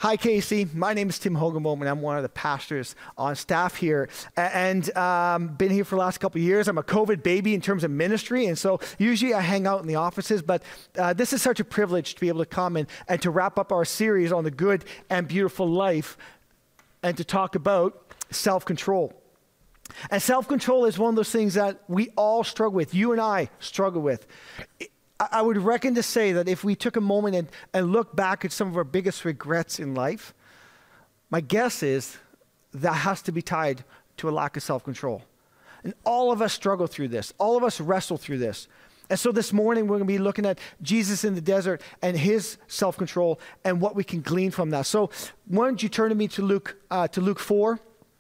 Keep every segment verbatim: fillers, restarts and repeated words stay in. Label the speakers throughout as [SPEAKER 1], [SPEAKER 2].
[SPEAKER 1] Hi, Casey. My name is Tim Hogenboom, and I'm one of the pastors on staff here. And um, been here for the last couple of years. I'm a COVID baby in terms of ministry, and so usually I hang out in the offices, but uh, this is such a privilege to be able to come and, and to wrap up our series on the good and beautiful life and to talk about self-control. And self-control is one of those things that we all struggle with. You and I struggle with. I would reckon to say that if we took a moment and, and look back at some of our biggest regrets in life, my guess is that has to be tied to a lack of self-control. And all of us struggle through this. All of us wrestle through this. And so this morning we're going to be looking at Jesus in the desert and his self-control and what we can glean from that. So why don't you turn to me to Luke, uh, to Luke four.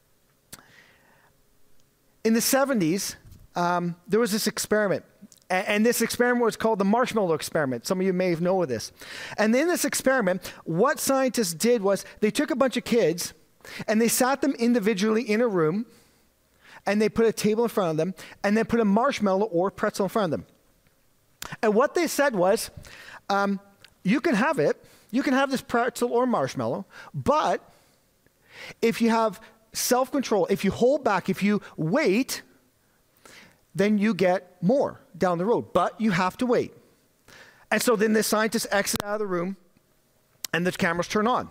[SPEAKER 1] In the seventies, um, there was this experiment. And this experiment was called the marshmallow experiment. Some of you may know of this. And in this experiment, what scientists did was they took a bunch of kids and they sat them individually in a room and they put a table in front of them and then put a marshmallow or pretzel in front of them. And what they said was, um, you can have it, you can have this pretzel or marshmallow, but if you have self-control, if you hold back, if you wait, then you get more down the road, but you have to wait. And so then the scientists exit out of the room and the cameras turn on.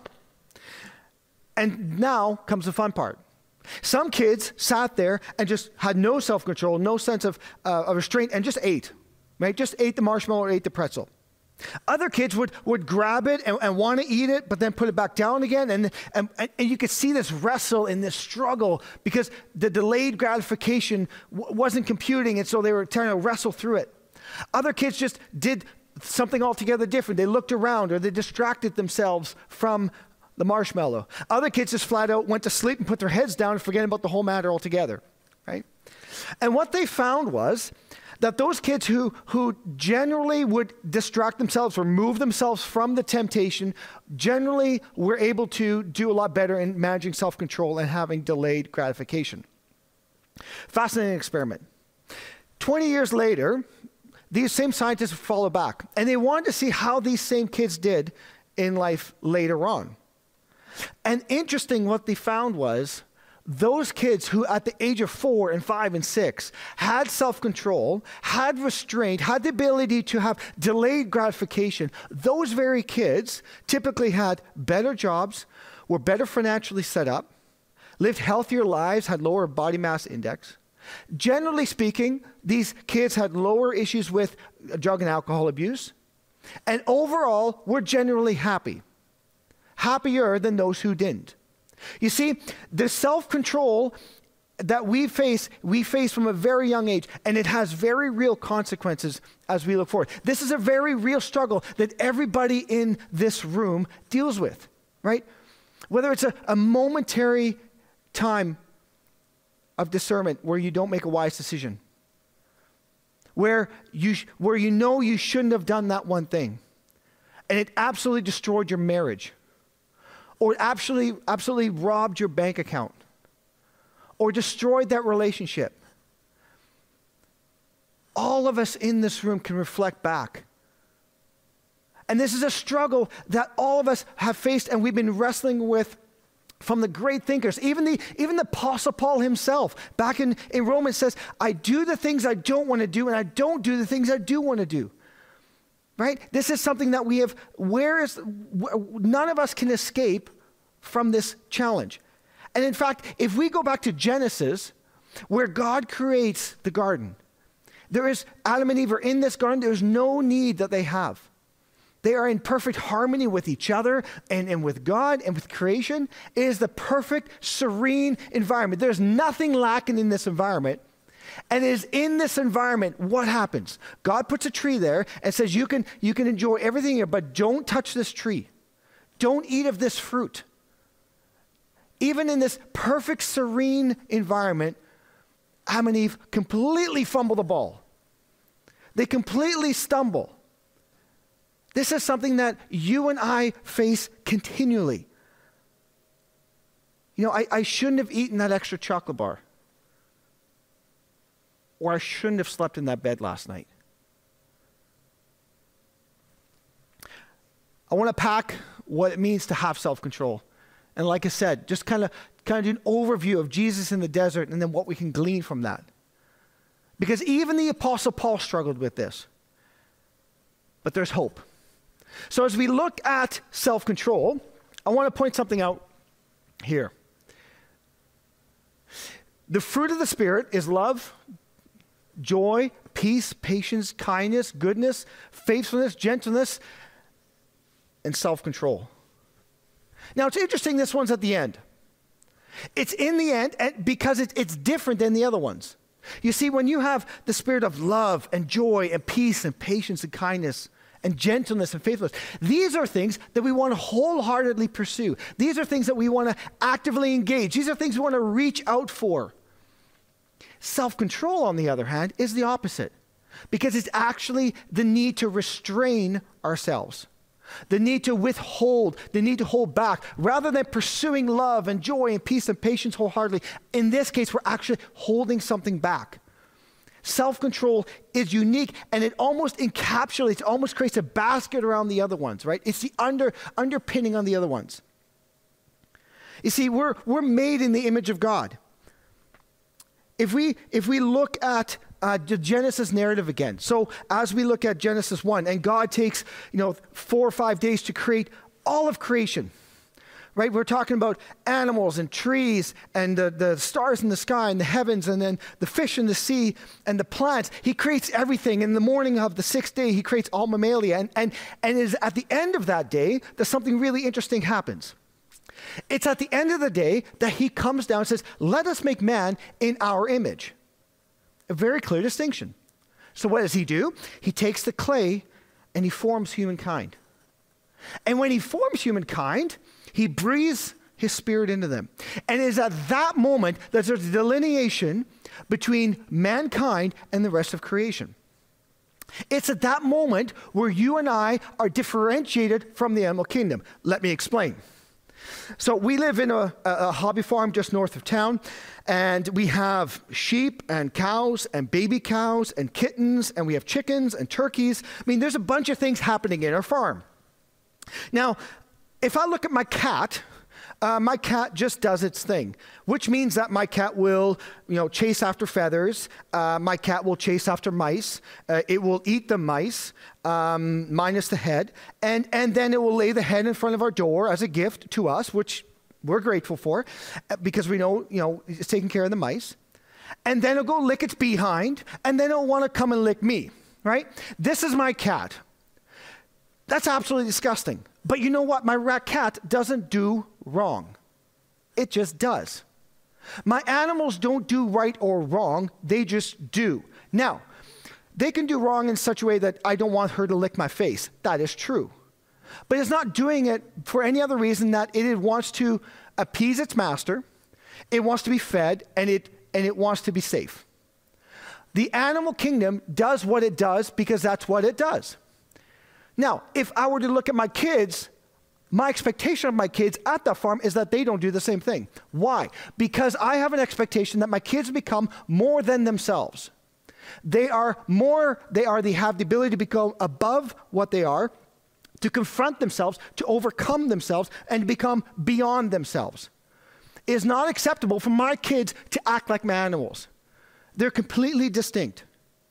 [SPEAKER 1] And now comes the fun part. Some kids sat there and just had no self-control, no sense of, uh, of restraint, and just ate, right? Just ate the marshmallow or ate the pretzel. Other kids would, would grab it and, and want to eat it, but then put it back down again. And, and, and you could see this wrestle and this struggle because the delayed gratification w- wasn't computing, and so they were trying to wrestle through it. Other kids just did something altogether different. They looked around or they distracted themselves from the marshmallow. Other kids just flat out went to sleep and put their heads down and forget about the whole matter altogether, right? And what they found was that those kids who, who generally would distract themselves or move themselves from the temptation generally were able to do a lot better in managing self-control and having delayed gratification. Fascinating experiment. twenty years later, these same scientists followed back, and they wanted to see how these same kids did in life later on. And interesting, what they found was those kids who at the age of four and five and six had self-control, had restraint, had the ability to have delayed gratification, those very kids typically had better jobs, were better financially set up, lived healthier lives, had lower body mass index. Generally speaking, these kids had lower issues with drug and alcohol abuse, and overall were generally happy, happier than those who didn't. You see, the self-control that we face, we face from a very young age, and it has very real consequences as we look forward. This is a very real struggle that everybody in this room deals with, right? Whether it's a, a momentary time of discernment where you don't make a wise decision, where you, where you know you shouldn't have done that one thing, and it absolutely destroyed your marriage, or absolutely, absolutely robbed your bank account, or destroyed that relationship. All of us in this room can reflect back. And this is a struggle that all of us have faced and we've been wrestling with from the great thinkers. Even the, even the Apostle Paul himself, back in, in Romans says, I do the things I don't want to do, and I don't do the things I do want to do. Right? This is something that we have, where is, none of us can escape from this challenge. And in fact, if we go back to Genesis, where God creates the garden, there is, Adam and Eve are in this garden, there's no need that they have. They are in perfect harmony with each other and, and with God and with creation. It is the perfect, serene environment. There's nothing lacking in this environment. And it is in this environment, what happens? God puts a tree there and says, you can, you can enjoy everything here, but don't touch this tree. Don't eat of this fruit. Even in this perfect, serene environment, Adam and Eve completely fumble the ball. They completely stumble. This is something that you and I face continually. You know, I, I shouldn't have eaten that extra chocolate bar. Or I shouldn't have slept in that bed last night. I want to pack what it means to have self-control. And like I said, just kind of kind of do an overview of Jesus in the desert and then what we can glean from that. Because even the Apostle Paul struggled with this. But there's hope. So as we look at self-control, I want to point something out here. The fruit of the Spirit is love, joy, peace, patience, kindness, goodness, faithfulness, gentleness, and self-control. Now, it's interesting this one's at the end. It's in the end and because it, it's different than the other ones. You see, when you have the spirit of love and joy and peace and patience and kindness and gentleness and faithfulness, these are things that we want to wholeheartedly pursue. These are things that we want to actively engage. These are things we want to reach out for. Self-control, on the other hand, is the opposite, because it's actually the need to restrain ourselves, the need to withhold, the need to hold back, rather than pursuing love and joy and peace and patience wholeheartedly. In this case, we're actually holding something back. Self-control is unique, and it almost encapsulates, almost creates a basket around the other ones, right? It's the under, underpinning on the other ones. You see, we're, we're made in the image of God. If we, if we look at uh, the Genesis narrative again, so as we look at Genesis one, and God takes, you know, four or five days to create all of creation, right? We're talking about animals and trees and the, the stars in the sky and the heavens and then the fish in the sea and the plants. He creates everything. In the morning of the sixth day, he creates all mammalia. And, and, and it is at the end of that day that something really interesting happens. It's at the end of the day that he comes down and says, let us make man in our image. A very clear distinction. So what does he do? He takes the clay and he forms humankind. And when he forms humankind, he breathes his spirit into them. And it is at that moment that there's a delineation between mankind and the rest of creation. It's at that moment where you and I are differentiated from the animal kingdom. Let me explain. So we live in a, a hobby farm just north of town, and we have sheep and cows and baby cows and kittens, and we have chickens and turkeys. I mean, there's a bunch of things happening in our farm. Now, if I look at my cat, uh, my cat just does its thing, which means that my cat will, you know, chase after feathers. Uh, my cat will chase after mice. Uh, it will eat the mice, um, minus the head, and, and then it will lay the head in front of our door as a gift to us, which we're grateful for, because we know, you know, it's taking care of the mice. And then it'll go lick its behind, and then it'll want to come and lick me, right? This is my cat. That's absolutely disgusting. But you know what? My rat cat doesn't do wrong. It just does. My animals don't do right or wrong. They just do. Now, they can do wrong in such a way that I don't want her to lick my face. That is true. But it's not doing it for any other reason that it wants to appease its master, it wants to be fed, and it, and it wants to be safe. The animal kingdom does what it does because that's what it does. Now, if I were to look at my kids, my expectation of my kids at the farm is that they don't do the same thing. Why? Because I have an expectation that my kids become more than themselves. They are more, they are, they have the ability to become above what they are, to confront themselves, to overcome themselves, and to become beyond themselves. It is not acceptable for my kids to act like my animals. They're completely distinct.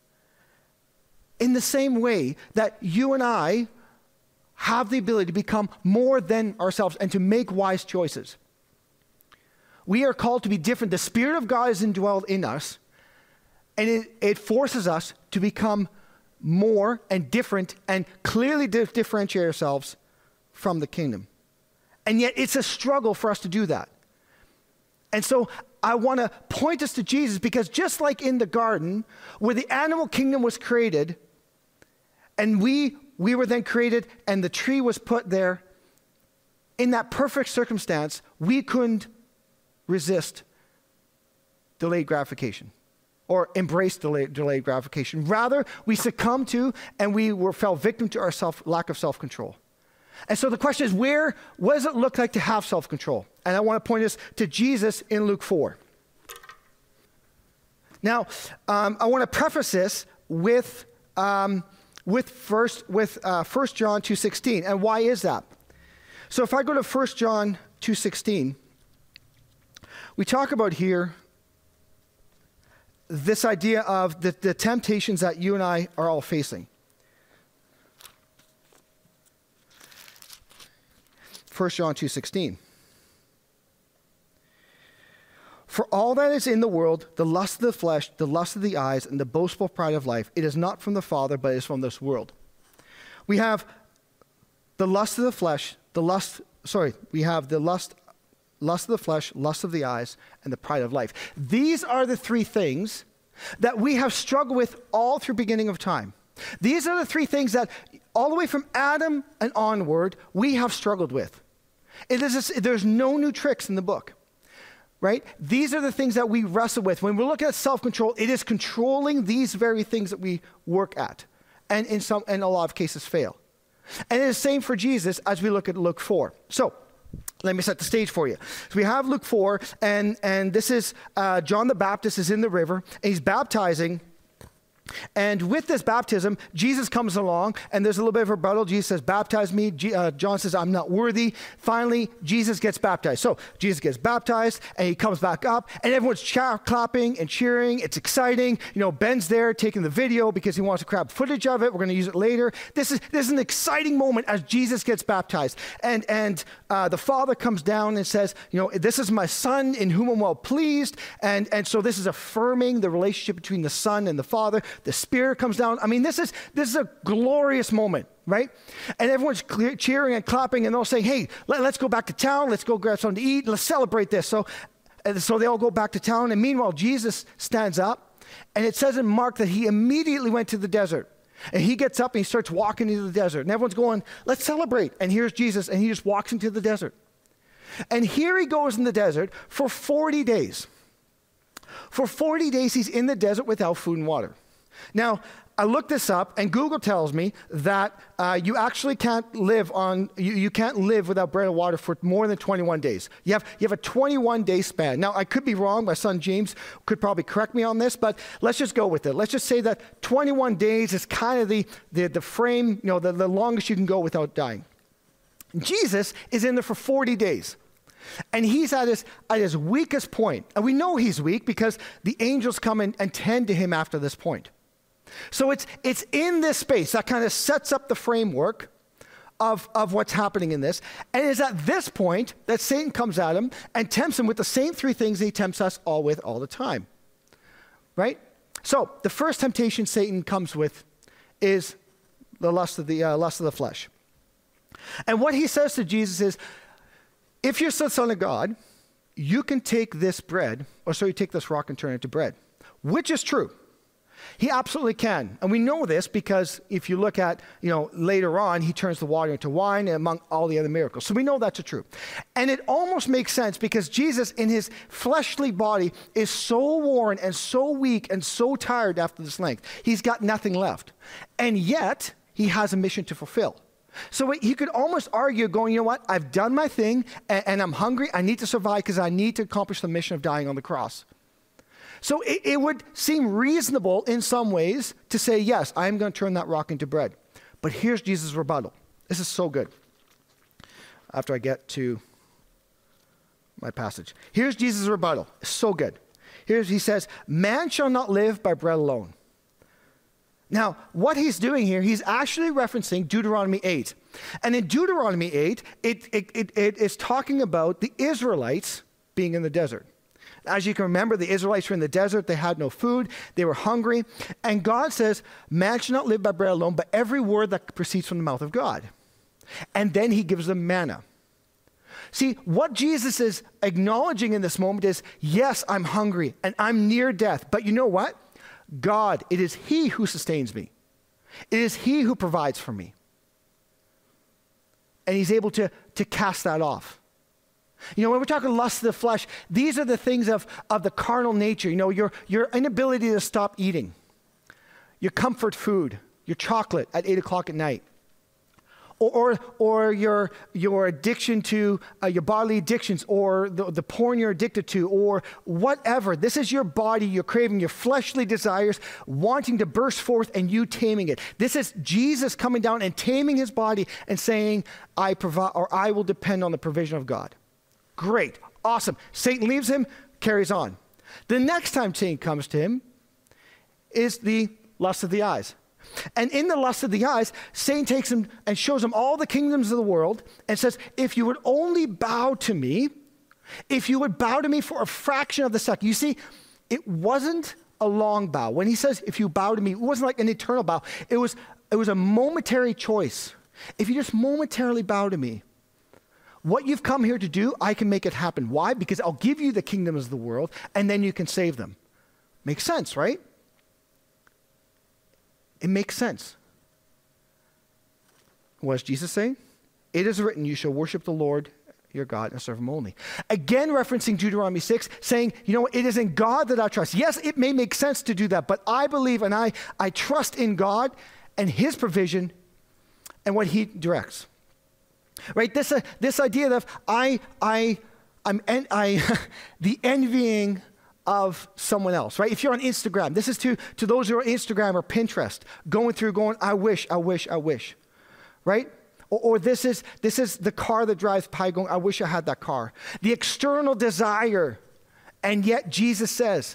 [SPEAKER 1] In the same way that you and I have the ability to become more than ourselves and to make wise choices. We are called to be different. The Spirit of God is indwelled in us, and it, it forces us to become more and different and clearly di- differentiate ourselves from the kingdom. And yet it's a struggle for us to do that. And so I want to point us to Jesus, because just like in the garden where the animal kingdom was created, and we we were then created and the tree was put there, in that perfect circumstance, we couldn't resist delayed gratification or embrace delayed, delayed gratification. Rather, we succumbed to and we were fell victim to our self, lack of self-control. And so the question is, where, what does it look like to have self-control? And I want to point us to Jesus in Luke four. Now, um, I want to preface this with um, with first with uh, First John two sixteen. And why is that? So if I go to First John two sixteen, we talk about here this idea of the, the temptations that you and I are all facing. First John two sixteen. For all that is in the world, the lust of the flesh, the lust of the eyes, and the boastful pride of life, it is not from the Father, but it is from this world. We have the lust of the flesh, the lust, sorry, we have the lust, lust of the flesh, lust of the eyes, and the pride of life. These are the three things that we have struggled with all through beginning of time. These are the three things that all the way from Adam and onward, we have struggled with. It is a, there's no new tricks in the book, right? These are the things that we wrestle with. When we look at self-control, it is controlling these very things that we work at, and in some, in a lot of cases, fail. And it is the same for Jesus as we look at Luke four. So, let me set the stage for you. So we have Luke four, and, and this is uh, John the Baptist is in the river, and he's baptizing. And with this baptism, Jesus comes along, and there's a little bit of rebuttal. Jesus says, baptize me. G- uh, John says, I'm not worthy. Finally, Jesus gets baptized. So Jesus gets baptized, and he comes back up, and everyone's cha- clapping and cheering. It's exciting. You know, Ben's there taking the video because he wants to grab footage of it. We're going to use it later. This is, this is an exciting moment as Jesus gets baptized. And, and uh, the Father comes down and says, you know, this is my Son in whom I'm well pleased. And, and so this is affirming the relationship between the Son and the Father. The Spirit comes down. I mean, this is this is a glorious moment, right? And everyone's clear, cheering and clapping, and they'll say, hey, let, let's go back to town. Let's go grab something to eat. Let's celebrate this. So, and so they all go back to town. And meanwhile, Jesus stands up, and it says in Mark that he immediately went to the desert. And he gets up, and he starts walking into the desert. And everyone's going, let's celebrate. And here's Jesus, and he just walks into the desert. And here he goes in the desert for forty days. For forty days, he's in the desert without food and water. Now, I looked this up, and Google tells me that uh, you actually can't live on, you, you can't live without bread and water for more than twenty-one days. You have, you have a twenty-one day span. Now, I could be wrong. My son James could probably correct me on this, but let's just go with it. Let's just say that twenty-one days is kind of the, the, the frame, you know, the, the longest you can go without dying. Jesus is in there for forty days. And he's at his, at his weakest point. And we know he's weak because the angels come in and tend to him after this point. So it's, it's in this space that kind of sets up the framework of, of what's happening in this. And it's at this point that Satan comes at him and tempts him with the same three things he tempts us all with all the time. Right? So the first temptation Satan comes with is the lust of the, uh, lust of the flesh. And what he says to Jesus is, if you're the Son of God, you can take this bread, or so you take this rock and turn it into bread, which is true. He absolutely can. And we know this because if you look at, you know, later on, he turns the water into wine and among all the other miracles. So we know that's true. And it almost makes sense because Jesus in his fleshly body is so worn and so weak and so tired after this length. He's got nothing left. And yet, he has a mission to fulfill. So he could almost argue going, you know what, I've done my thing and, and I'm hungry. I need to survive because I need to accomplish the mission of dying on the cross. So it, it would seem reasonable in some ways to say, yes, I'm going to turn that rock into bread. But here's Jesus' rebuttal. This is so good. After I get to my passage. Here's Jesus' rebuttal. It's so good. Here's, he says, man shall not live by bread alone. Now, what he's doing here, he's actually referencing Deuteronomy eight. And in Deuteronomy eight, it, it, it, it is talking about the Israelites being in the desert. As you can remember, the Israelites were in the desert. They had no food. They were hungry. And God says, man should not live by bread alone, but every word that proceeds from the mouth of God. And then he gives them manna. See, what Jesus is acknowledging in this moment is, yes, I'm hungry and I'm near death. But you know what? God, it is he who sustains me. It is he who provides for me. And he's able to, to cast that off. You know, when we're talking lust of the flesh, these are the things of, of the carnal nature. You know, your, your inability to stop eating, your comfort food, your chocolate at eight o'clock at night. or, or, or your, your addiction to uh, your bodily addictions, or the, the porn you're addicted to, or whatever. This is your body, your craving, your fleshly desires wanting to burst forth and you taming it. This is Jesus coming down and taming his body and saying, I provide, or I will depend on the provision of God. Great, awesome. Satan leaves him, carries on. The next time Satan comes to him is the lust of the eyes. And in the lust of the eyes, Satan takes him and shows him all the kingdoms of the world and says, if you would only bow to me, if you would bow to me for a fraction of the second. You see, it wasn't a long bow. When he says, if you bow to me, it wasn't like an eternal bow. It was, it was a momentary choice. If you just momentarily bow to me, what you've come here to do, I can make it happen. Why? Because I'll give you the kingdoms of the world, and then you can save them. Makes sense, right? It makes sense. What does Jesus say? It is written, you shall worship the Lord your God and serve him only. Again, referencing Deuteronomy six, saying, you know, it is in God that I trust. Yes, it may make sense to do that, but I believe and I, I trust in God and his provision and what he directs. Right? This, uh, this idea of I, I, I'm, en- I, the envying of someone else, right? If you're on Instagram, this is to, to those who are on Instagram or Pinterest, going through, going, I wish, I wish, I wish, right? Or, or this is this is the car that drives by going, I wish I had that car. The external desire, and yet Jesus says,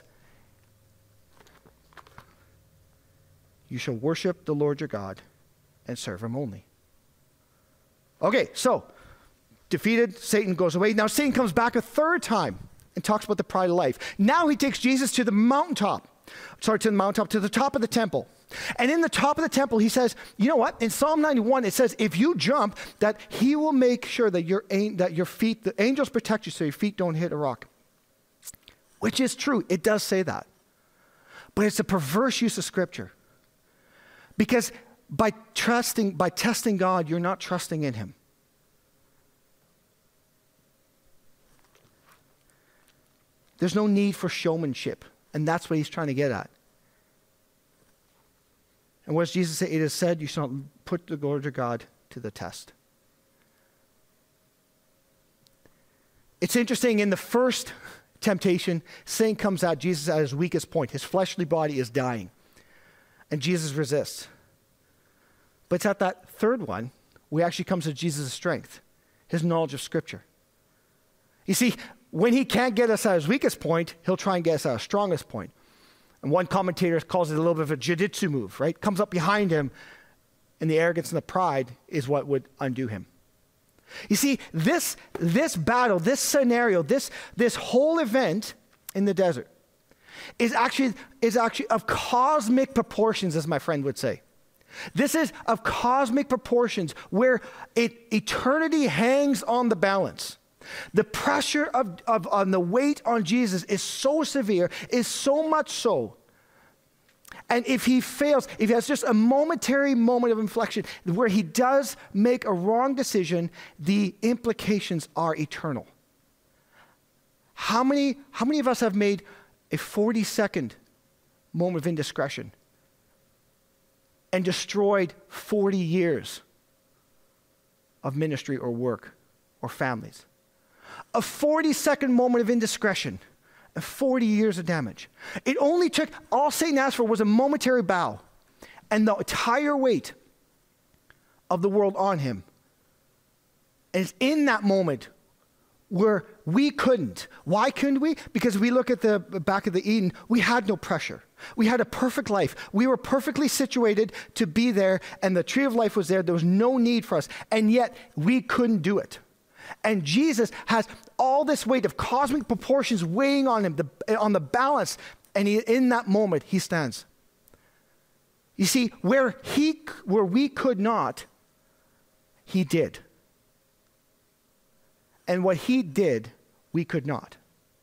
[SPEAKER 1] you shall worship the Lord your God and serve him only. Okay, so defeated, Satan goes away. Now Satan comes back a third time and talks about the pride of life. Now he takes Jesus to the mountaintop, sorry, to the mountaintop, to the top of the temple. And in the top of the temple, he says, you know what? In Psalm ninety-one, it says, if you jump, that he will make sure that your, that your feet, the angels protect you so your feet don't hit a rock. Which is true. It does say that. But it's a perverse use of Scripture. Because by trusting, by testing God, you're not trusting in him. There's no need for showmanship. And that's what he's trying to get at. And what does Jesus say? It is said, you shall not put the Lord your God to the test. It's interesting, in the first temptation, Satan comes at Jesus at his weakest point. His fleshly body is dying. And Jesus resists. But it's at that third one where he actually comes to Jesus' strength, his knowledge of Scripture. You see, when he can't get us at his weakest point, he'll try and get us at our strongest point. And one commentator calls it a little bit of a jiu-jitsu move, right? Comes up behind him, and the arrogance and the pride is what would undo him. You see, this, this battle, this scenario, this, this whole event in the desert is actually, is actually of cosmic proportions, as my friend would say. This is of cosmic proportions where it, eternity hangs on the balance. The pressure of, of on the weight on Jesus is so severe, is so much so. And if he fails, if he has just a momentary moment of inflection where he does make a wrong decision, the implications are eternal. How many, how many of us have made a forty-second moment of indiscretion and destroyed forty years of ministry or work or families? A forty-second moment of indiscretion and forty years of damage. It only took, all Satan asked for was a momentary bow and the entire weight of the world on him. And it's in that moment where we couldn't. Why couldn't we? Because we look at the back of the Eden, we had no pressure. We had a perfect life. We were perfectly situated to be there, and the tree of life was there. There was no need for us, and yet we couldn't do it. And Jesus has all this weight of cosmic proportions weighing on him, the, on the balance, and he, in that moment, he stands. You see, where he, where we could not, he did. And what he did, we could not.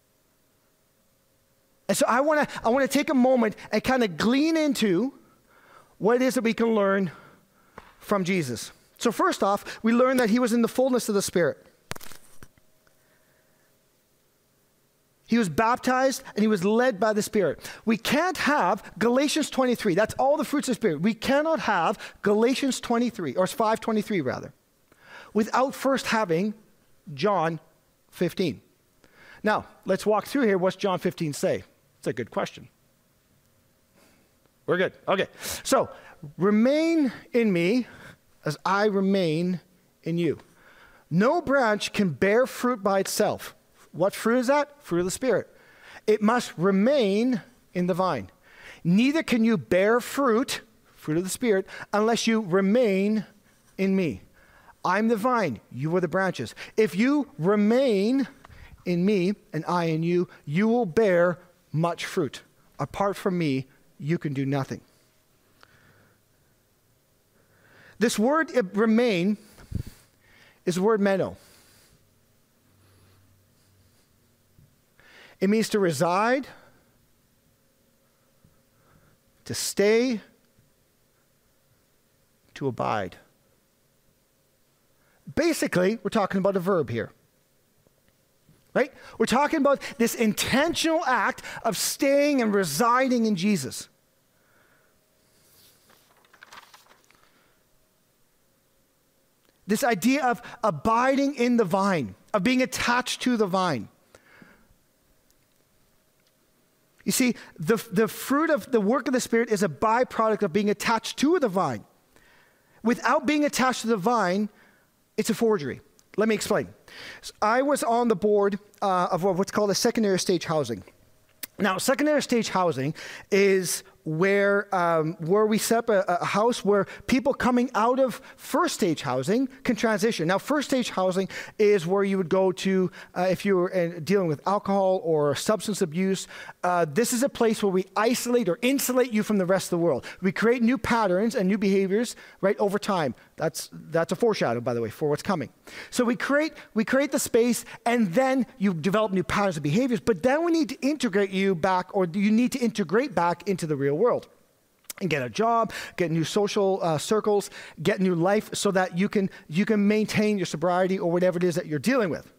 [SPEAKER 1] And so I want to I want to take a moment and kind of glean into what it is that we can learn from Jesus. So first off, we learn that he was in the fullness of the Spirit. He was baptized and he was led by the Spirit. We can't have Galatians twenty-three. That's all the fruits of the Spirit. We cannot have Galatians twenty-three, or five twenty-three rather, without first having John fifteen. Now, let's walk through here. What's John fifteen say? It's a good question. We're good. Okay. So, remain in me as I remain in you. No branch can bear fruit by itself. What fruit is that? Fruit of the Spirit. It must remain in the vine. Neither can you bear fruit, fruit of the Spirit, unless you remain in me. I'm the vine, you are the branches. If you remain in me and I in you, you will bear much fruit. Apart from me, you can do nothing. This word remain is the word meno. It means to reside, to stay, to abide. Basically, we're talking about a verb here. Right? We're talking about this intentional act of staying and residing in Jesus. This idea of abiding in the vine, of being attached to the vine. You see, the, the fruit of the work of the Spirit is a byproduct of being attached to the vine. Without being attached to the vine, it's a forgery. Let me explain. So I was on the board uh, of what's called a secondary stage housing. Now, secondary stage housing is where um, where we set up a, a house where people coming out of first stage housing can transition. Now, first stage housing is where you would go to uh, if you were uh, dealing with alcohol or substance abuse. Uh, this is a place where we isolate or insulate you from the rest of the world. We create new patterns and new behaviors, right, over time. That's that's a foreshadow, by the way, for what's coming. So we create we create the space, and then you develop new patterns and behaviors. But then we need to integrate you back, or you need to integrate back into the real world and get a job, get new social uh, circles, get new life, so that you can you can maintain your sobriety or whatever it is that you're dealing with.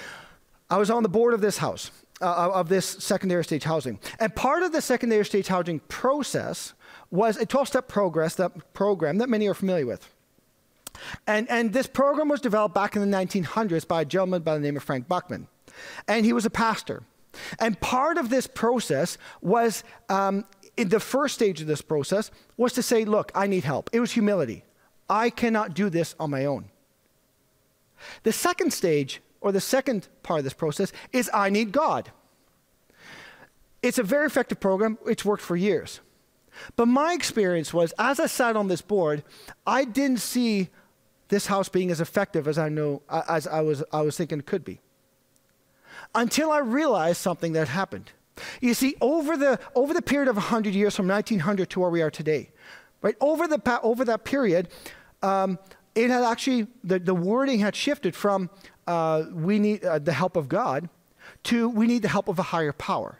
[SPEAKER 1] I was on the board of this house, uh, of this secondary stage housing, and part of the secondary stage housing process was a twelve-step progress that program that many are familiar with. And, and this program was developed back in the nineteen hundreds by a gentleman by the name of Frank Buckman. And he was a pastor. And part of this process was, um, in the first stage of this process, was to say, look, I need help. It was humility. I cannot do this on my own. The second stage, or the second part of this process, is I need God. It's a very effective program. It's worked for years. But my experience was, as I sat on this board, I didn't see this house being as effective as I know, as I was, I was thinking it could be. Until I realized something that happened. You see, over the, over the period of one hundred years, from nineteen hundred to where we are today, right, over, the, over that period, um, it had actually, the, the wording had shifted from uh, we need uh, the help of God to we need the help of a higher power.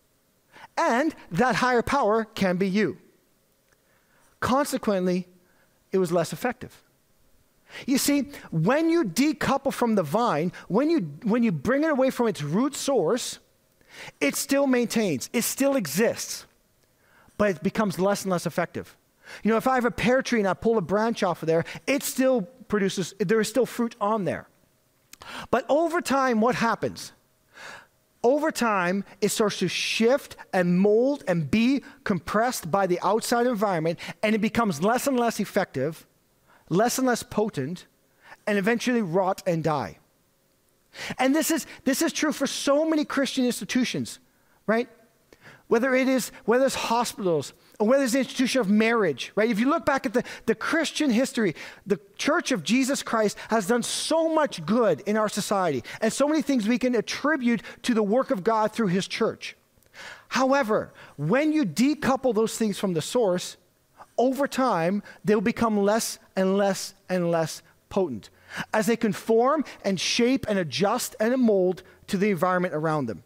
[SPEAKER 1] And that higher power can be you. Consequently, it was less effective. You see, when you decouple from the vine, when you, when you bring it away from its root source, it still maintains, it still exists, but it becomes less and less effective. You know, if I have a pear tree and I pull a branch off of there, it still produces, there is still fruit on there. But over time, what happens? Over time, it starts to shift and mold and be compressed by the outside environment, and it becomes less and less effective, less and less potent, and eventually rot and die. And this is, this is true for so many Christian institutions, right? Whether it is, whether it's hospitals, or whether it's the institution of marriage, right? If you look back at the, the Christian history, the Church of Jesus Christ has done so much good in our society, and so many things we can attribute to the work of God through his church. However, when you decouple those things from the source, over time, they'll become less and less and less potent as they conform and shape and adjust and mold to the environment around them.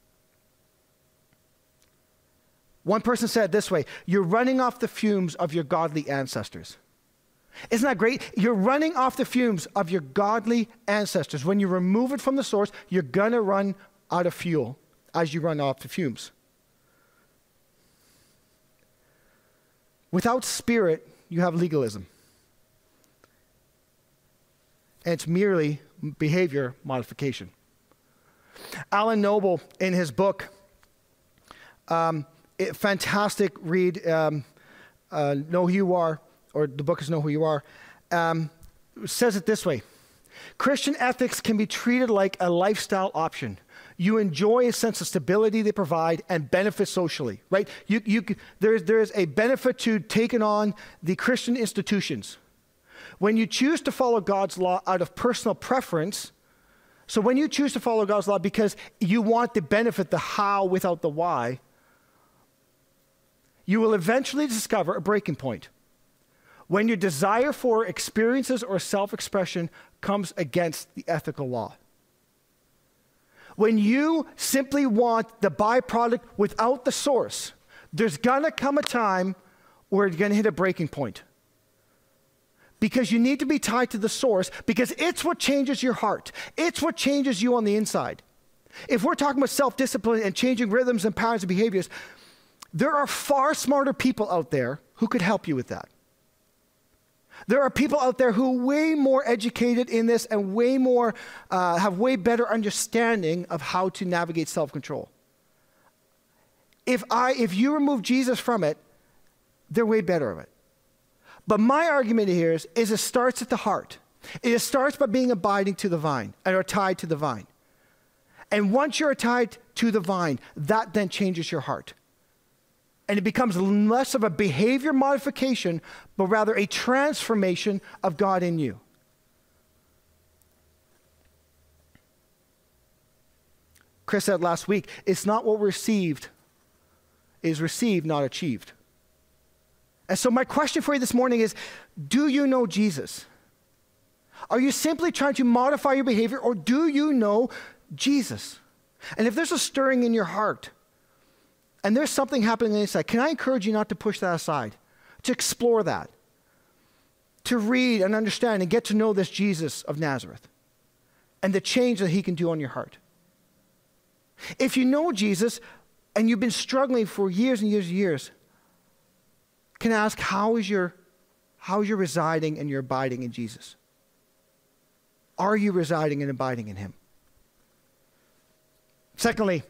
[SPEAKER 1] One person said it this way: you're running off the fumes of your godly ancestors. Isn't that great? You're running off the fumes of your godly ancestors. When you remove it from the source, you're going to run out of fuel, as you run off the fumes. Without spirit, you have legalism. And it's merely behavior modification. Alan Noble, in his book, um, it, fantastic read, um, uh, Know Who You Are, or the book is Know Who You Are, um, says it this way: Christian ethics can be treated like a lifestyle option. You enjoy a sense of stability they provide and benefit socially, right? You, you, there's, there's a benefit to taking on the Christian institutions. When you choose to follow God's law out of personal preference, so when you choose to follow God's law because you want to benefit the how without the why, you will eventually discover a breaking point. When your desire for experiences or self-expression comes against the ethical law. When you simply want the byproduct without the source, there's gonna come a time where you're gonna hit a breaking point. Because you need to be tied to the source, because it's what changes your heart. It's what changes you on the inside. If we're talking about self-discipline and changing rhythms and patterns of behaviors, there are far smarter people out there who could help you with that. There are people out there who are way more educated in this and way more, uh, have way better understanding of how to navigate self-control. If I, if you remove Jesus from it, they're way better at it. But my argument here is, is it starts at the heart. It starts by being abiding to the vine, or tied to the vine. And once you're tied to the vine, that then changes your heart. And it becomes less of a behavior modification, but rather a transformation of God in you. Chris said last week, it's not what received, it is received, not achieved. And so my question for you this morning is, do you know Jesus? Are you simply trying to modify your behavior, or do you know Jesus? And if there's a stirring in your heart, and there's something happening on the inside, can I encourage you not to push that aside, to explore that, to read and understand and get to know this Jesus of Nazareth and the change that he can do on your heart. If you know Jesus and you've been struggling for years and years and years, can I ask, how is your, how is your residing and your abiding in Jesus? Are you residing and abiding in him? Secondly,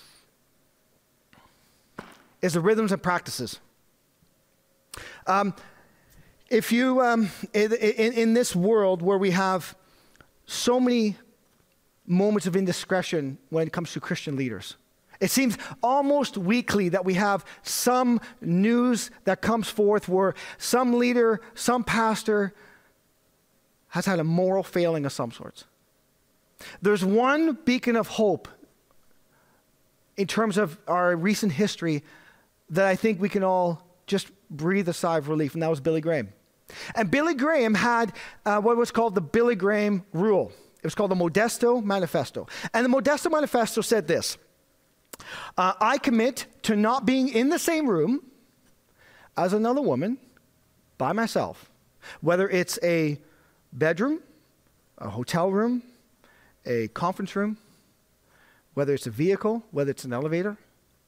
[SPEAKER 1] is the rhythms and practices. Um, if you, um, in, in, in this world where we have so many moments of indiscretion when it comes to Christian leaders, it seems almost weekly that we have some news that comes forth where some leader, some pastor has had a moral failing of some sorts. There's one beacon of hope in terms of our recent history that I think we can all just breathe a sigh of relief, and that was Billy Graham. And Billy Graham had uh, what was called the Billy Graham Rule. It was called the Modesto Manifesto. And the Modesto Manifesto said this: uh, I commit to not being in the same room as another woman by myself, whether it's a bedroom, a hotel room, a conference room, whether it's a vehicle, whether it's an elevator.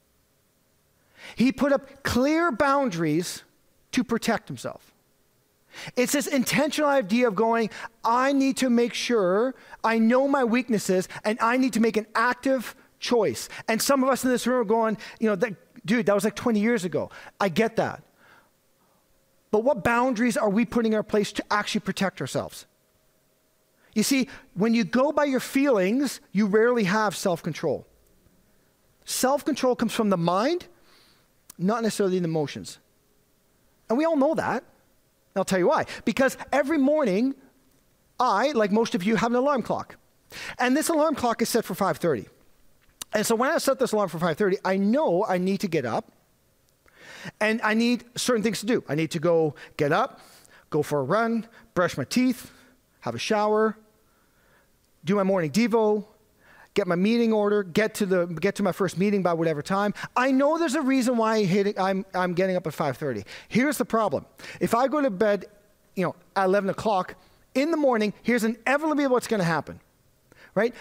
[SPEAKER 1] He put up clear boundaries to protect himself. It's this intentional idea of going, I need to make sure I know my weaknesses and I need to make an active choice. And some of us in this room are going, you know, that, dude, that was like twenty years ago. I get that. But what boundaries are we putting in our place to actually protect ourselves? You see, when you go by your feelings, you rarely have self-control. Self-control comes from the mind, not necessarily the emotions. And we all know that. And I'll tell you why. Because every morning, I, like most of you, have an alarm clock. And this alarm clock is set for five thirty. And so when I set this alarm for five thirty, I know I need to get up. And I need certain things to do. I need to go get up, go for a run, brush my teeth, have a shower, do my morning devo, get my meeting order, get to the get to my first meeting by whatever time. I know there's a reason why I'm, I'm getting up at five thirty. Here's the problem. If I go to bed, you know, at eleven o'clock in the morning, here's inevitably what's going to happen, right?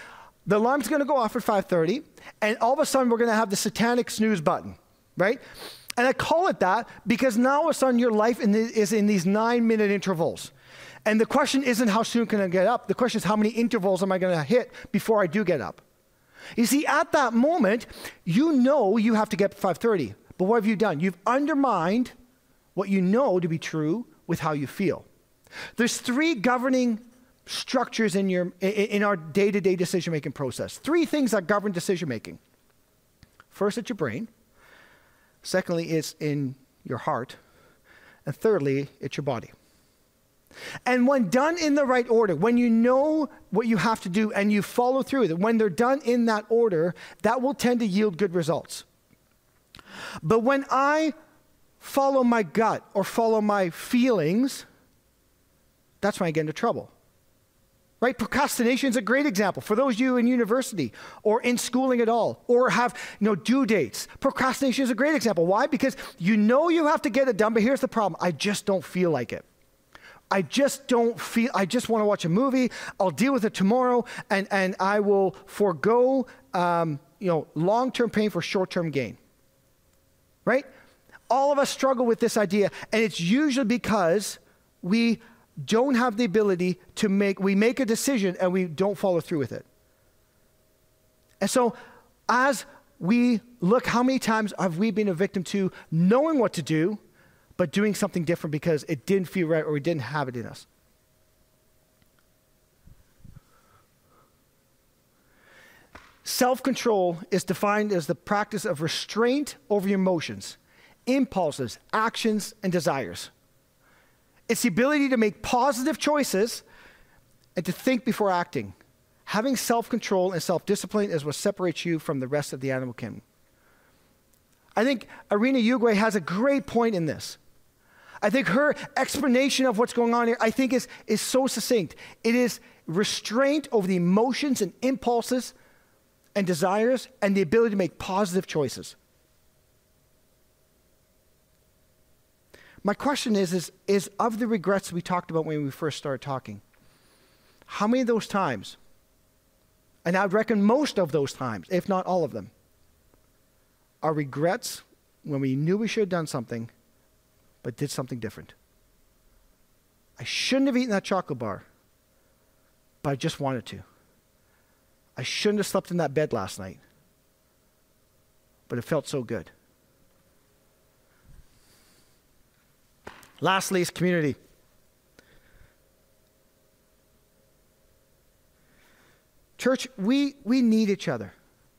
[SPEAKER 1] the alarm's going to go off at five thirty, and all of a sudden we're going to have the satanic snooze button, right? And I call it that because now all of a sudden your life in the, is in these nine-minute intervals. And the question isn't how soon can I get up. The question is how many intervals am I going to hit before I do get up? You see, at that moment, you know you have to get up at five thirty. But what have you done? You've undermined what you know to be true with how you feel. There's three governing structures in your in our day-to-day decision-making process. Three things that govern decision-making. First, it's your brain. Secondly, it's in your heart. And thirdly, it's your body. And when done in the right order, when you know what you have to do and you follow through with it, when they're done in that order, that will tend to yield good results. But when I follow my gut or follow my feelings, that's when I get into trouble. Right? Procrastination is a great example. For those of you in university or in schooling at all or have you know, due dates, procrastination is a great example. Why? Because you know you have to get it done, but here's the problem. I just don't feel like it. I just don't feel, I just want to watch a movie. I'll deal with it tomorrow, and, and I will forego um, you know, long-term pain for short-term gain. Right? All of us struggle with this idea, and it's usually because we don't have the ability to make, we make a decision and we don't follow through with it. And so as we look, how many times have we been a victim to knowing what to do, but doing something different because it didn't feel right or we didn't have it in us? Self-control is defined as the practice of restraint over your emotions, impulses, actions, and desires. It's the ability to make positive choices and to think before acting. Having self-control and self-discipline is what separates you from the rest of the animal kingdom. I think Irina Uguay has a great point in this. I think her explanation of what's going on here, I think is, is so succinct. It is restraint over the emotions and impulses and desires and the ability to make positive choices. My question is, is, is of the regrets we talked about when we first started talking, how many of those times, and I would reckon most of those times, if not all of them, are regrets when we knew we should have done something, but did something different? I shouldn't have eaten that chocolate bar, but I just wanted to. I shouldn't have slept in that bed last night, but it felt so good. Lastly is community. Church, we, we need each other.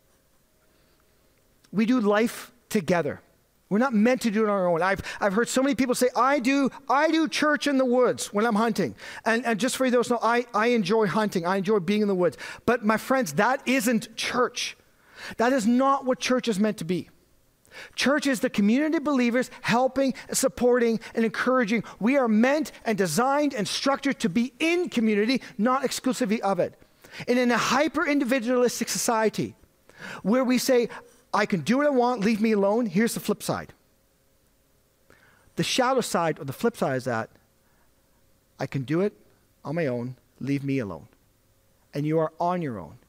[SPEAKER 1] We do life together. We're not meant to do it on our own. I've, I've heard so many people say, I do, I do church in the woods when I'm hunting. And, and just for you those who know, I, I enjoy hunting. I enjoy being in the woods. But my friends, that isn't church. That is not what church is meant to be. Church is the community of believers helping, supporting, and encouraging. We are meant and designed and structured to be in community, not exclusively of it. And in a hyper-individualistic society where we say, I can do what I want, leave me alone, here's the flip side. The shadow side or the flip side is that I can do it on my own, leave me alone. And you are on your own.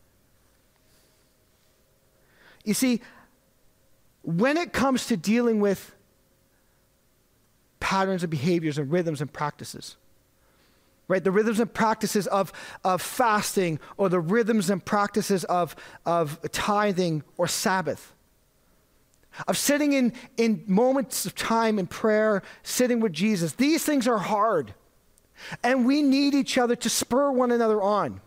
[SPEAKER 1] You see, when it comes to dealing with patterns of behaviors and rhythms and practices, right? The rhythms and practices of, of fasting or the rhythms and practices of, of tithing or Sabbath, of sitting in, in moments of time in prayer, sitting with Jesus. These things are hard, and we need each other to spur one another on.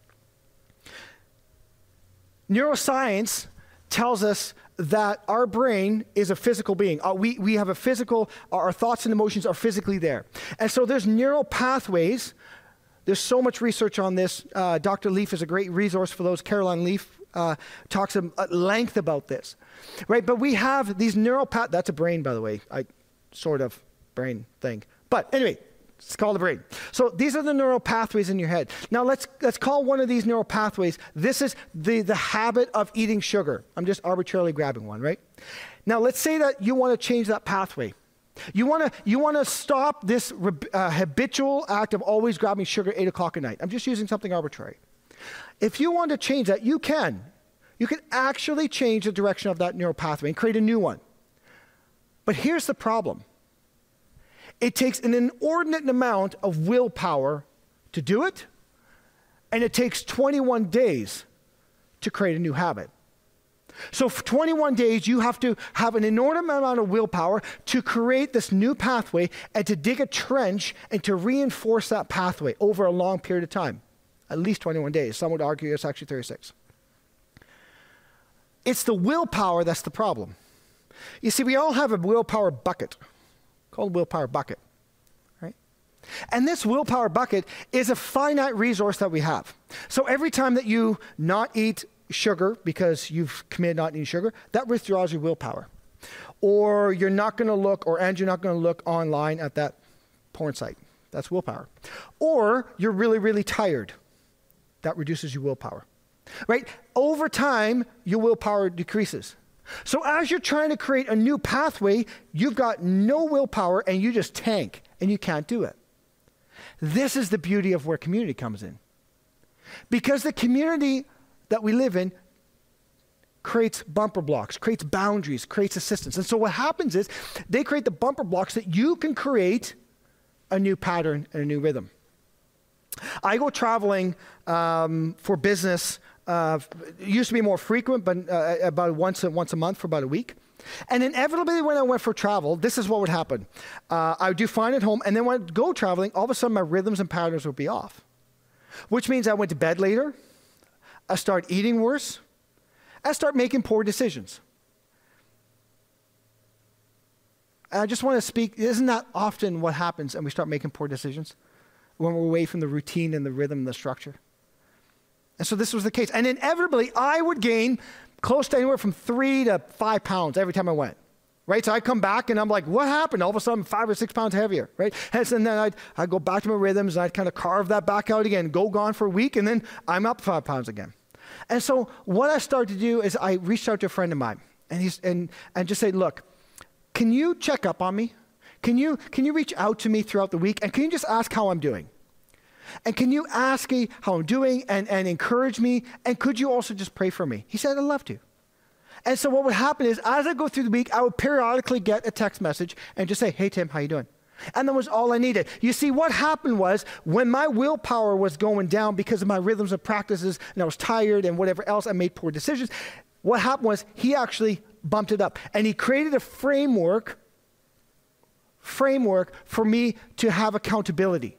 [SPEAKER 1] Neuroscience tells us that our brain is a physical being. Uh, we, we have a physical, our thoughts and emotions are physically there. And so there's neural pathways. There's so much research on this. Uh, Doctor Leaf is a great resource for those. Caroline Leaf uh, talks at length about this, right? But we have these neural pathways. That's a brain, by the way. I sort of brain thing. But anyway, it's called the brain. So these are the neural pathways in your head. Now let's let's call one of these neural pathways, this is the, the habit of eating sugar. I'm just arbitrarily grabbing one, right? Now let's say that you want to change that pathway. You want to you want to stop this uh, habitual act of always grabbing sugar at eight o'clock at night. I'm just using something arbitrary. If you want to change that, you can. You can actually change the direction of that neural pathway and create a new one. But here's the problem. It takes an inordinate amount of willpower to do it, and it takes twenty-one days to create a new habit. So for twenty-one days, you have to have an inordinate amount of willpower to create this new pathway and to dig a trench and to reinforce that pathway over a long period of time. At least twenty-one days. Some would argue it's actually thirty-six. It's the willpower that's the problem. You see, we all have a willpower bucket called willpower bucket, right? And this willpower bucket is a finite resource that we have. So every time that you not eat sugar because you've committed not eating sugar, that withdraws your willpower. Or you're not going to look, or and you're not going to look online at that porn site. That's willpower. Or you're really, really tired. That reduces your willpower, right? Over time, your willpower decreases. So as you're trying to create a new pathway, you've got no willpower and you just tank and you can't do it. This is the beauty of where community comes in. Because the community that we live in creates bumper blocks, creates boundaries, creates assistance. And so what happens is they create the bumper blocks that you can create a new pattern and a new rhythm. I go traveling um, for business. Uh, it used to be more frequent, but uh, about once a, once a month for about a week. And inevitably when I went for travel, this is what would happen. Uh, I would do fine at home, and then when I'd go traveling, all of a sudden my rhythms and patterns would be off. Which means I went to bed later, I start eating worse, I start making poor decisions. And I just want to speak, isn't that often what happens and we start making poor decisions? When we're away from the routine and the rhythm and the structure. And so this was the case. And inevitably, I would gain close to anywhere from three to five pounds every time I went, right? So I'd come back and I'm like, what happened? All of a sudden, five or six pounds heavier, right? And then I'd, I'd go back to my rhythms and I'd kind of carve that back out again, go gone for a week, and then I'm up five pounds again. And so what I started to do is I reached out to a friend of mine and, he's, and, and just said, look, can you check up on me? Can you, can you reach out to me throughout the week? And can you just ask how I'm doing? And can you ask me how I'm doing and, and encourage me? And could you also just pray for me? He said, I'd love to. And so what would happen is as I go through the week, I would periodically get a text message and just say, hey, Tim, how you doing? And that was all I needed. You see, what happened was when my willpower was going down because of my rhythms and practices and I was tired and whatever else, I made poor decisions. What happened was he actually bumped it up. And he created a framework, framework for me to have accountability.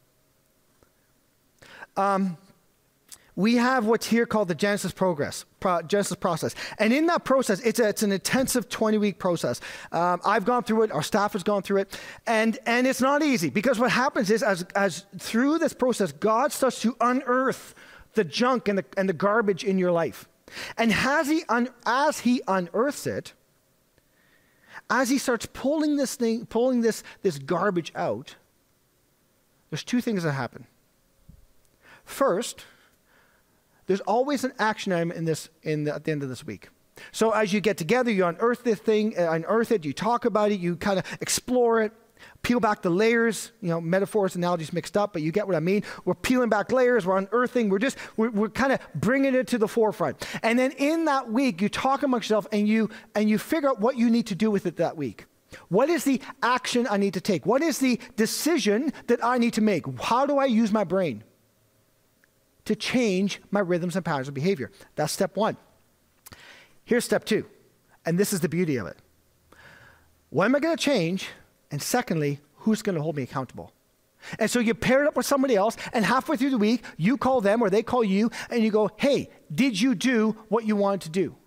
[SPEAKER 1] Um, we have what's here called the Genesis progress, pro, Genesis process. And in that process, it's, a, it's an intensive twenty-week process. Um, I've gone through it. Our staff has gone through it. And, and it's not easy because what happens is as, as through this process, God starts to unearth the junk and the, and the garbage in your life. And as he, un, as he unearths it, as he starts pulling this thing, pulling this, this garbage out, there's two things that happen. First, there's always an action item in this in the, at the end of this week. So as you get together, you unearth this thing, uh, unearth it, you talk about it, you kind of explore it, peel back the layers, you know, metaphors, analogies mixed up, but you get what I mean. We're peeling back layers, we're unearthing, we're just, we're, we're kind of bringing it to the forefront. And then in that week, you talk amongst yourself and you, and you figure out what you need to do with it that week. What is the action I need to take? What is the decision that I need to make? How do I use my brain to change my rhythms and patterns of behavior? That's step one. Here's step two, and this is the beauty of it. What am I going to change? And secondly, who's going to hold me accountable? And so you pair it up with somebody else, and halfway through the week, you call them or they call you, and you go, hey, did you do what you wanted to do?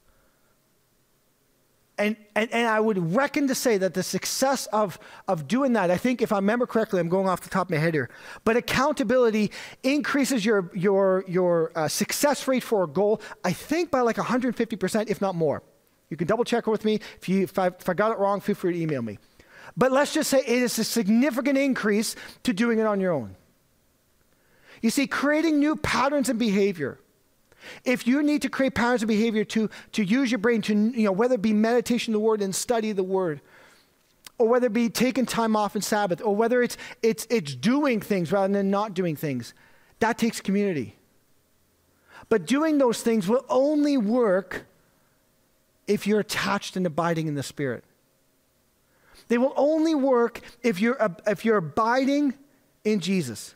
[SPEAKER 1] And, and, and I would reckon to say that the success of, of doing that, I think if I remember correctly, I'm going off the top of my head here, but accountability increases your, your, your uh, success rate for a goal, I think by like one hundred fifty percent, if not more. You can double check it with me. If, you, if, I, if I got it wrong, feel free to email me. But let's just say it is a significant increase to doing it on your own. You see, creating new patterns and behavior. If you need to create patterns of behavior to, to use your brain to, you know, whether it be meditation of the word and study the word, or whether it be taking time off in Sabbath, or whether it's, it's, it's doing things rather than not doing things, that takes community. But doing those things will only work if you're attached and abiding in the Spirit. They will only work if you're, if you're abiding in Jesus.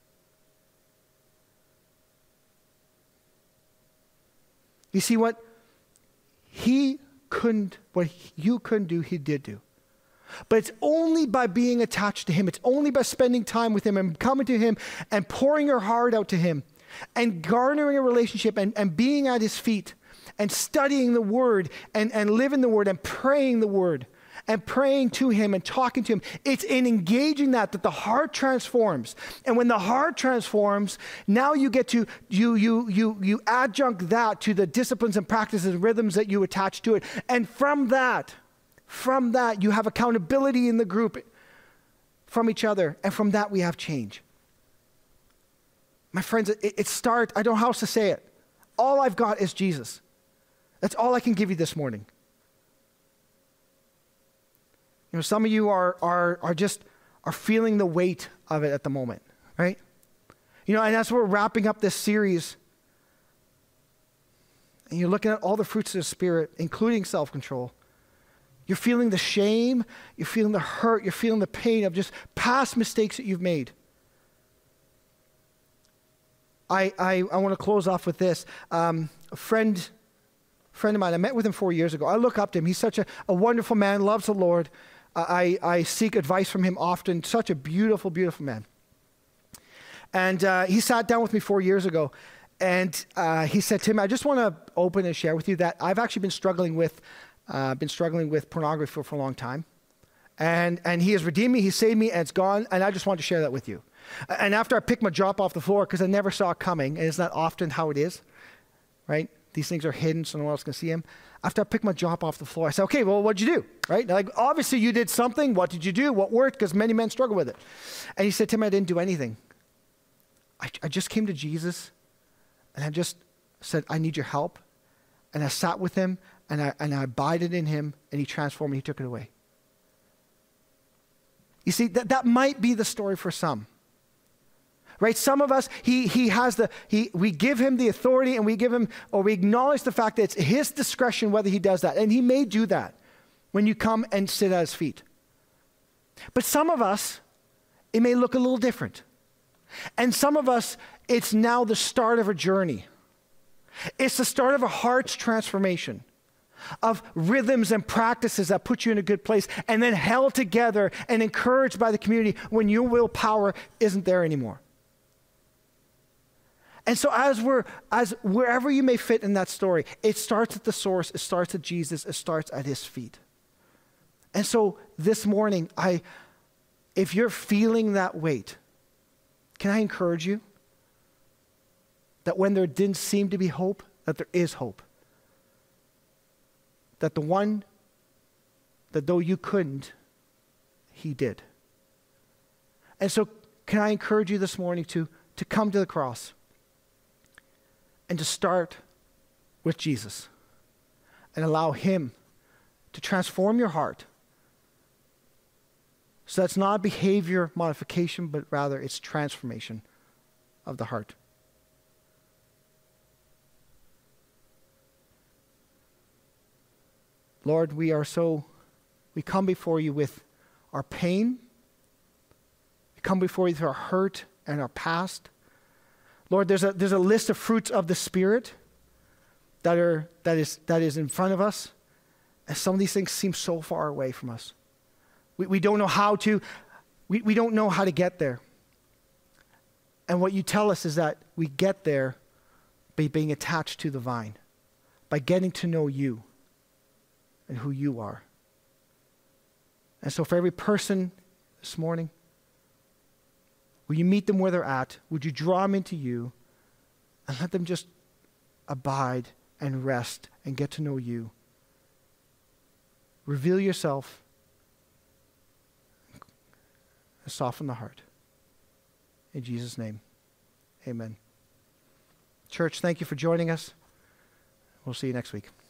[SPEAKER 1] You see, what he couldn't, what you couldn't do, he did do. But it's only by being attached to him. It's only by spending time with him and coming to him and pouring your heart out to him and garnering a relationship and, and being at his feet and studying the word and, and living the word and praying the word and praying to him and talking to him. It's in engaging that that the heart transforms. And when the heart transforms, now you get to, you you you you adjunct that to the disciplines and practices and rhythms that you attach to it. And from that, from that, you have accountability in the group from each other. And from that, we have change. My friends, it, it starts, I don't know how else to say it. All I've got is Jesus. That's all I can give you this morning. You know, some of you are, are, are just, are feeling the weight of it at the moment, right? You know, and as we're wrapping up this series, and you're looking at all the fruits of the Spirit, including self-control, you're feeling the shame, you're feeling the hurt, you're feeling the pain of just past mistakes that you've made. I, I, I want to close off with this. Um, a friend, friend of mine, I met with him four years ago. I look up to him. He's such a, a wonderful man, loves the Lord. I, I seek advice from him often. Such a beautiful, beautiful man. And uh, he sat down with me four years ago, and uh, he said, Tim, I just want to open and share with you that I've actually been struggling with, uh, been struggling with pornography for, for a long time. And, and he has redeemed me, he saved me, and it's gone, and I just want to share that with you. And after I picked my jaw off the floor, because I never saw it coming, and it's not often how it is, right? These things are hidden so no one else can see them. After I picked my jaw off the floor, I said, okay, well, what'd you do, right? Like, obviously you did something. What did you do? What worked? Because many men struggle with it. And he said, Tim, I didn't do anything. I, I just came to Jesus, and I just said, I need your help. And I sat with him, and I, and I abided in him, and he transformed me. He took it away. You see, that, that might be the story for some. Right? Some of us, he he has the, he we give him the authority and we give him, or we acknowledge the fact that it's his discretion whether he does that. And he may do that when you come and sit at his feet. But some of us, it may look a little different. And some of us, it's now the start of a journey. It's the start of a heart's transformation, of rhythms and practices that put you in a good place and then held together and encouraged by the community when your willpower isn't there anymore. And so as we're, as wherever you may fit in that story, it starts at the source, it starts at Jesus, it starts at his feet. And so this morning, I, if you're feeling that weight, can I encourage you that when there didn't seem to be hope, that there is hope. That the one, that though you couldn't, he did. And so can I encourage you this morning to, to come to the cross and to start with Jesus and allow him to transform your heart. So that's not behavior modification, but rather it's transformation of the heart. Lord, we are so, we come before you with our pain. We come before you with our hurt and our past. Lord, there's a, there's a list of fruits of the Spirit that are, that is, that is in front of us. And some of these things seem so far away from us. We, we don't know how to, we, we don't know how to get there. And what you tell us is that we get there by being attached to the vine, by getting to know you and who you are. And so for every person this morning, will you meet them where they're at? Would you draw them into you and let them just abide and rest and get to know you? Reveal yourself and soften the heart. In Jesus' name, amen. Church, thank you for joining us. We'll see you next week.